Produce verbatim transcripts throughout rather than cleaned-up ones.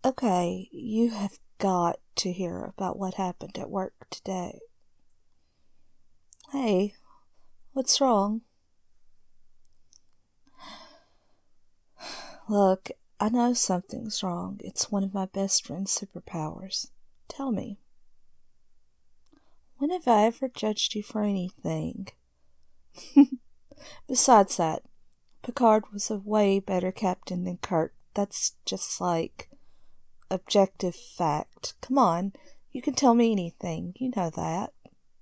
Okay, you have got to hear about what happened at work today. Hey, what's wrong? Look, I know something's wrong. It's one of my best friend's superpowers. Tell me. When have I ever judged you for anything? Besides that, Picard was a way better captain than Kirk. That's just like objective fact. Come on, you can tell me anything. You know that.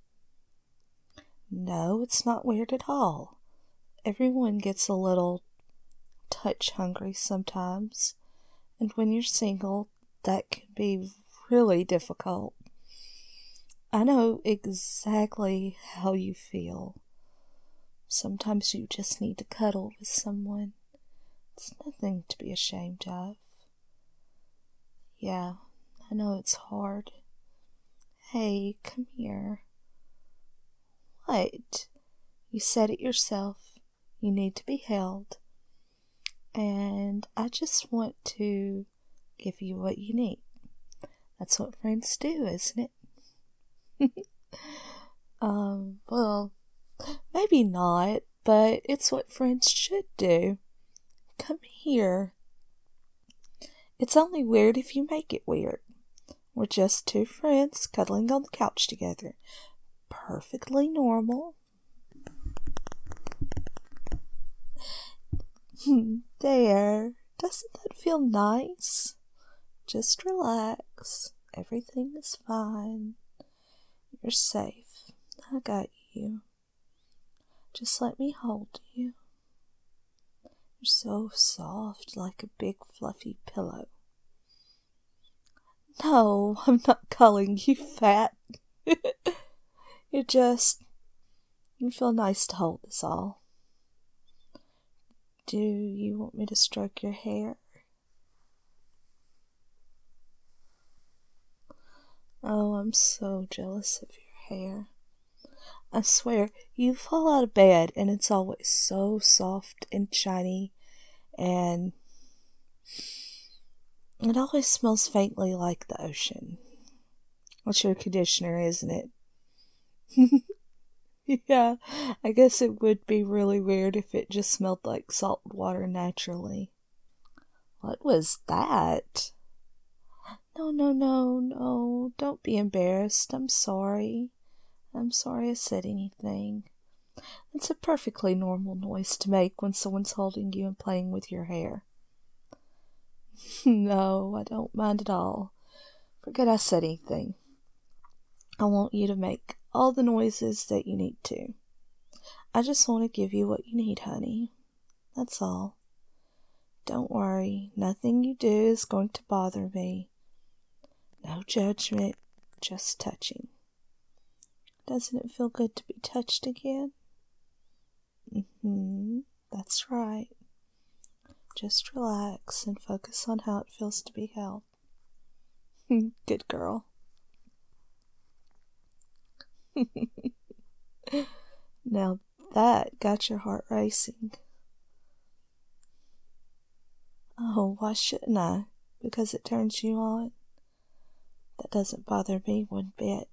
No, it's not weird at all. Everyone gets a little touch hungry sometimes, and when you're single, that can be really difficult. I know exactly how you feel. Sometimes you just need to cuddle with someone. It's nothing to be ashamed of. Yeah, I know it's hard. Hey, come here. What? You said it yourself. You need to be held. And I just want to give you what you need. That's what friends do, isn't it? um, well, maybe not, but it's what friends should do. Come here. It's only weird if you make it weird. We're just two friends cuddling on the couch together. Perfectly normal. There. Doesn't that feel nice? Just relax. Everything is fine. You're safe. I got you. Just let me hold you. You're so soft, like a big fluffy pillow. No, I'm not calling you fat. You're just... You feel nice to hold, is all. Do you want me to stroke your hair? Oh, I'm so jealous of your hair. I swear, you fall out of bed and it's always so soft and shiny, and it always smells faintly like the ocean. That's your conditioner, isn't it? Yeah, I guess it would be really weird if it just smelled like salt water naturally. What was that? No, no, no, no, don't be embarrassed. I'm sorry. I'm sorry I said anything. It's a perfectly normal noise to make when someone's holding you and playing with your hair. No, I don't mind at all. Forget I said anything. I want you to make all the noises that you need to. I just want to give you what you need, honey. That's all. Don't worry, nothing you do is going to bother me. No judgment, just touching. Doesn't it feel good to be touched again? Mm-hmm, that's right. Just relax and focus on how it feels to be held. Good girl. Now that got your heart racing. Oh, why shouldn't I? Because it turns you on? That doesn't bother me one bit.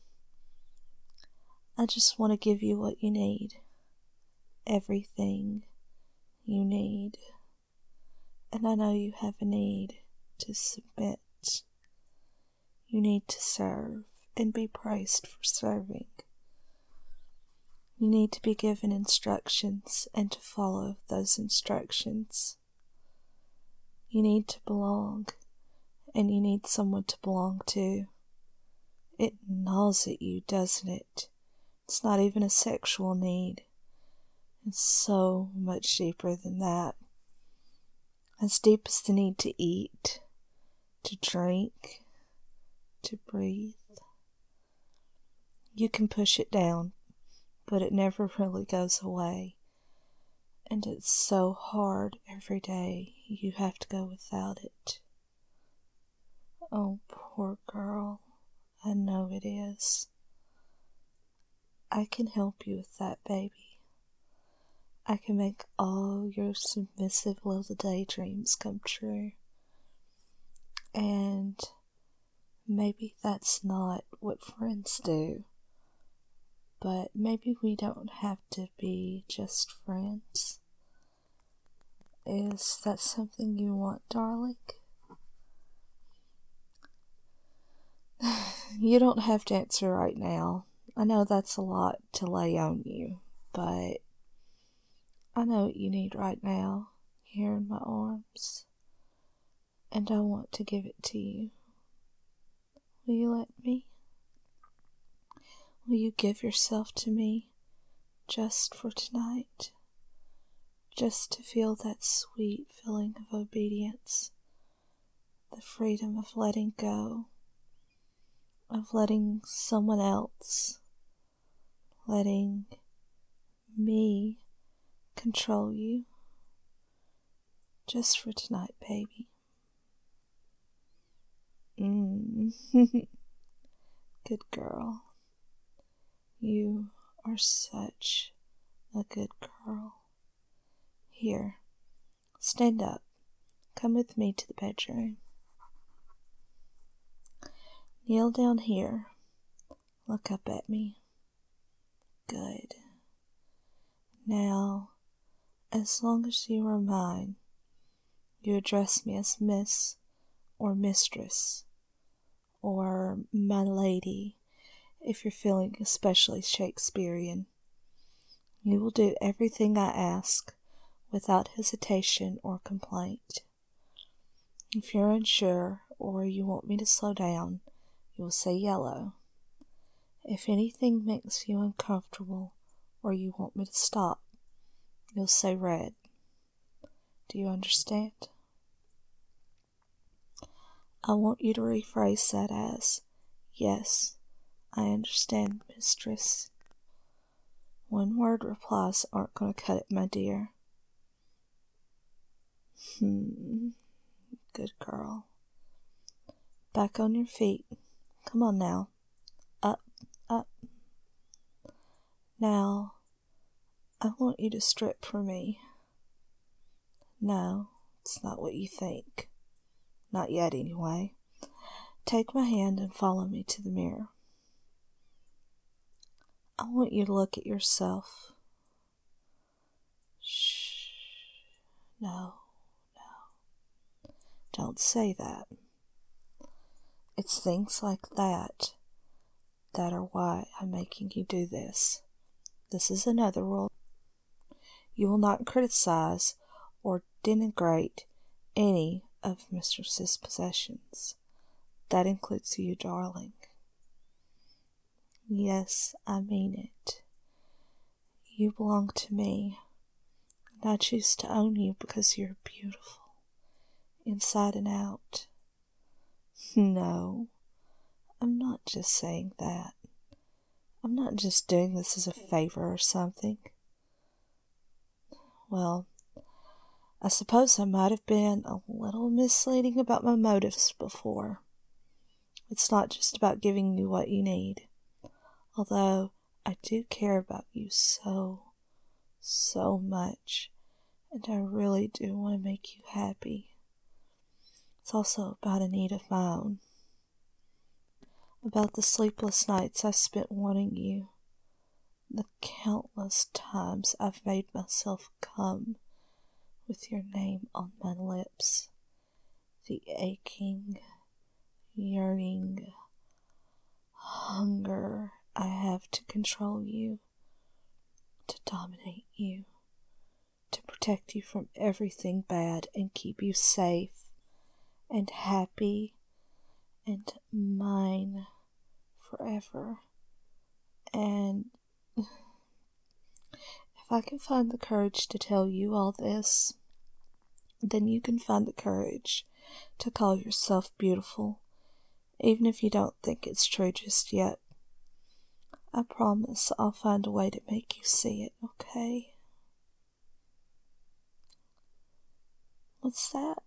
I just want to give you what you need. Everything you need. And I know you have a need to submit. You need to serve and be praised for serving. You need to be given instructions and to follow those instructions. You need to belong, and you need someone to belong to. It gnaws at you, doesn't it? It's not even a sexual need. It's so much deeper than that. As deep as the need to eat, to drink, to breathe. You can push it down, but it never really goes away. And it's so hard every day you have to go without it. Oh, poor girl. I know it is. I can help you with that, baby. I can make all your submissive little daydreams come true. And Maybe that's not what friends do, but maybe we don't have to be just friends. Is that something you want, darling? You don't have to answer right now. I know that's a lot to lay on you, but I know what you need right now, here in my arms, and I want to give it to you. Will you let me? Will you give yourself to me just for tonight? Just to feel that sweet feeling of obedience, the freedom of letting go, of letting someone else, letting me control you, just for tonight, baby. Mm. Good girl. You are such a good girl. Here, stand up. Come with me to the bedroom. Kneel down here. Look up at me. Good. Now, as long as you are mine, you address me as Miss or Mistress or my lady if you're feeling especially Shakespearean. You will do everything I ask without hesitation or complaint. If you're unsure or you want me to slow down, you will say yellow. If anything makes you uncomfortable or you want me to stop, you'll say red. Do you understand? I want you to rephrase that as, yes, I understand, mistress. One word replies aren't going to cut it, my dear. Hmm, good girl. Back on your feet. Come on now. Up, up. Now, I want you to strip for me. No, it's not what you think. Not yet, anyway. Take my hand and follow me to the mirror. I want you to look at yourself. Shh. No, no. Don't say that. It's things like that that are why I'm making you do this. This is another rule. You will not criticize or denigrate any of Mistress's possessions. That includes you, darling. Yes, I mean it. You belong to me, and I choose to own you because you're beautiful, inside and out. No, I'm not just saying that. I'm not just doing this as a favor or something. Well, I suppose I might have been a little misleading about my motives before. It's not just about giving you what you need, although I do care about you so, so much, and I really do want to make you happy. It's also about a need of my own, about the sleepless nights I spent wanting you, the countless times I've made myself come with your name on my lips, the aching, yearning hunger I have to control you, to dominate you, to protect you from everything bad and keep you safe and happy and mine forever. And if I can find the courage to tell you all this, then you can find the courage to call yourself beautiful, even if you don't think it's true just yet. I promise I'll find a way to make you see it, okay? What's that?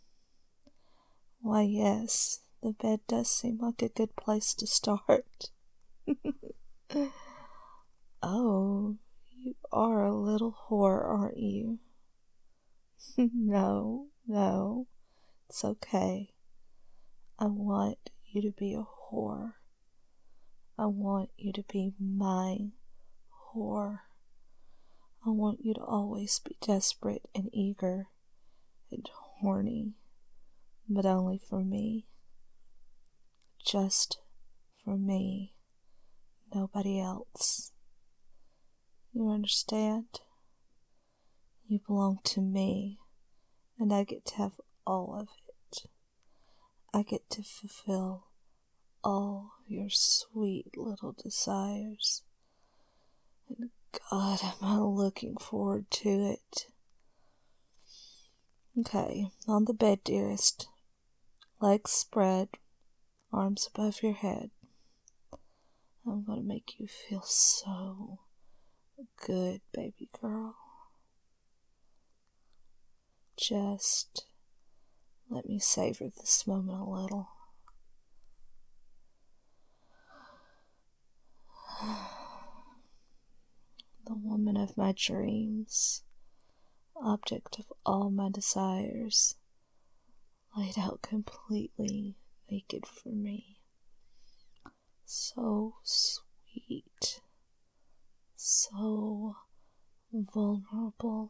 Why, yes, the bed does seem like a good place to start. Oh, you are a little whore, aren't you? No, no, it's okay. I want you to be a whore. I want you to be my whore. I want you to always be desperate and eager and horny, but only for me. Just for me. Nobody else. You understand? You belong to me, and I get to have all of it. I get to fulfill all your sweet little desires. And God, am I looking forward to it. Okay, on the bed, dearest. Legs spread, arms above your head. I'm gonna make you feel so good, baby girl. Just let me savor this moment a little. The woman of my dreams, object of all my desires, laid out completely naked for me. So sweet, so vulnerable,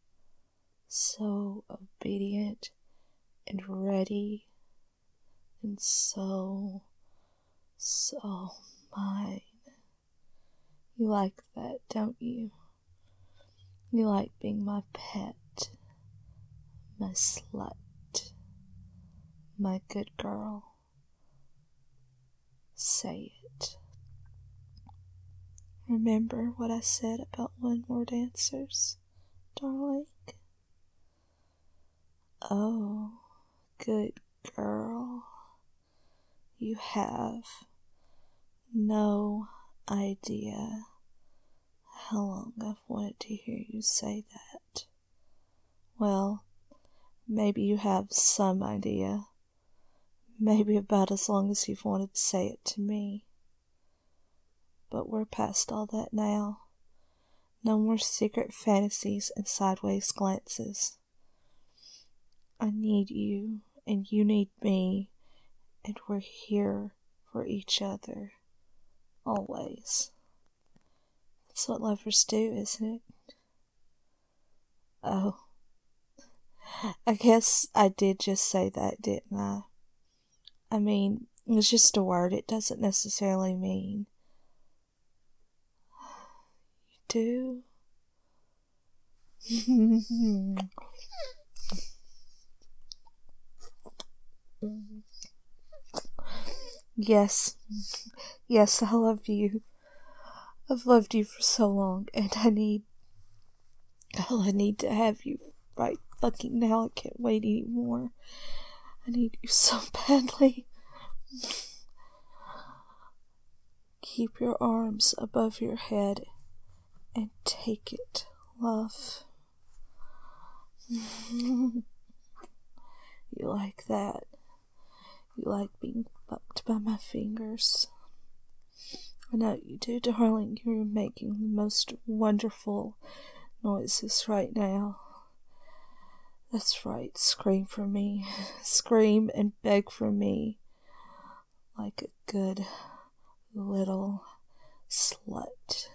so obedient and ready, and so, so mine. You like that, don't you? You like being my pet, my slut, my good girl. Say it. Remember what I said about one-word answers, darling? Oh, good girl. You have no idea how long I've wanted to hear you say that. Well, maybe you have some idea. Maybe about as long as you've wanted to say it to me. But we're past all that now. No more secret fantasies and sideways glances. I need you, and you need me, and we're here for each other. Always. That's what lovers do, isn't it? Oh. I guess I did just say that, didn't I? I mean, it's just a word. It doesn't necessarily mean. You do? Yes. Yes, I love you. I've loved you for so long, and I need... Oh, I need to have you right fucking now. I can't wait anymore. I need you so badly. Keep your arms above your head and take it, love. You like that. You like being fucked by my fingers. I know you do, darling. You're making the most wonderful noises right now. That's right. Scream for me. Scream and beg for me. Like a good little slut.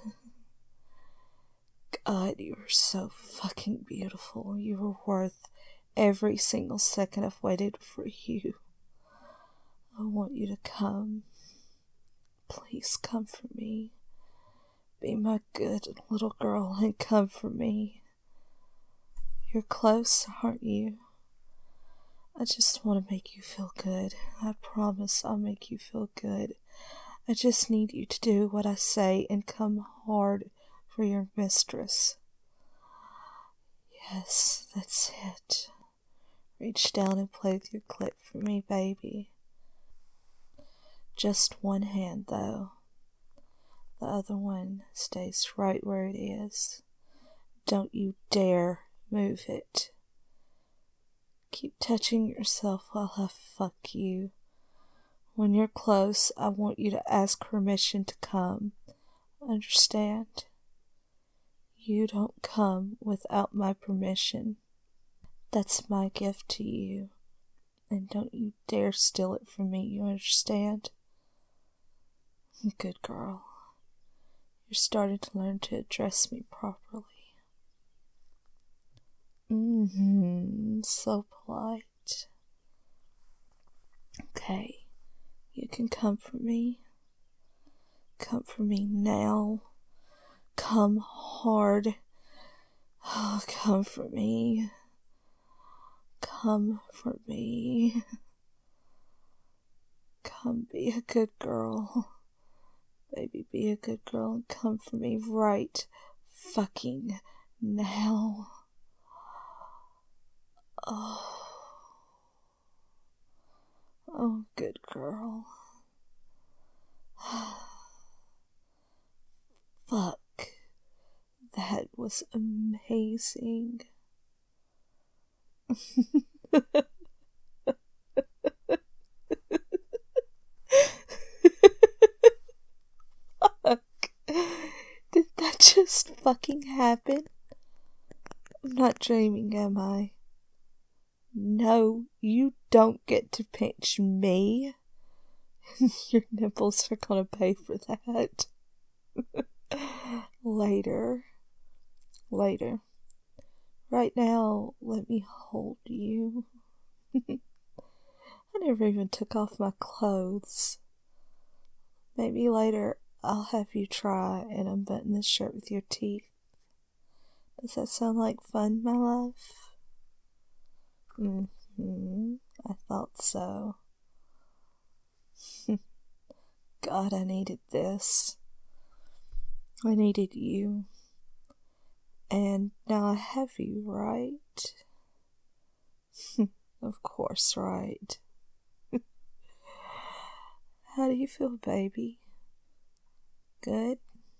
God, you are so fucking beautiful. You are worth every single second I've waited for you. I want you to come. Please come for me. Be my good little girl and come for me. You're close, aren't you? I just want to make you feel good. I promise I'll make you feel good. I just need you to do what I say and come hard for your mistress. Yes, that's it. Reach down and play with your clit for me, baby. Just one hand, though. The other one stays right where it is. Don't you dare move it. Keep touching yourself while I fuck you. When you're close, I want you to ask permission to come. Understand? You don't come without my permission. That's my gift to you. And don't you dare steal it from me, you understand? Good girl. You're starting to learn to address me properly. Mm-hmm, so polite. Okay, you can comfort me. Comfort me now. Come hard. Oh, comfort me. Comfort me. Come be a good girl. Baby, be a good girl and comfort me right fucking now. Oh. Oh, good girl. Fuck. That was amazing. Fuck. Did that just fucking happen? I'm not dreaming, am I? No, you don't get to pinch me. Your nipples are gonna pay for that. Later. Later. Right now, let me hold you. I never even took off my clothes. Maybe later I'll have you try and unbutton this shirt with your teeth. Does that sound like fun, my love? Mm-hmm. I thought so. God, I needed this. I needed you. And now I have you, right? Of course, right. How do you feel, baby? Good?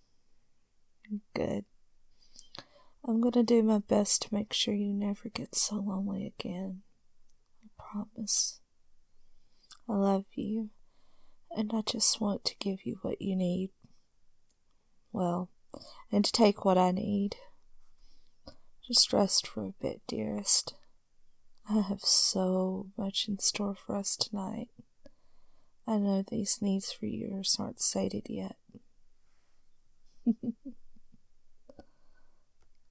Good. I'm gonna do my best to make sure you never get so lonely again. I promise. I love you, and I just want to give you what you need. Well, and to take what I need. Just rest for a bit, dearest. I have so much in store for us tonight. I know these needs for yours aren't sated yet.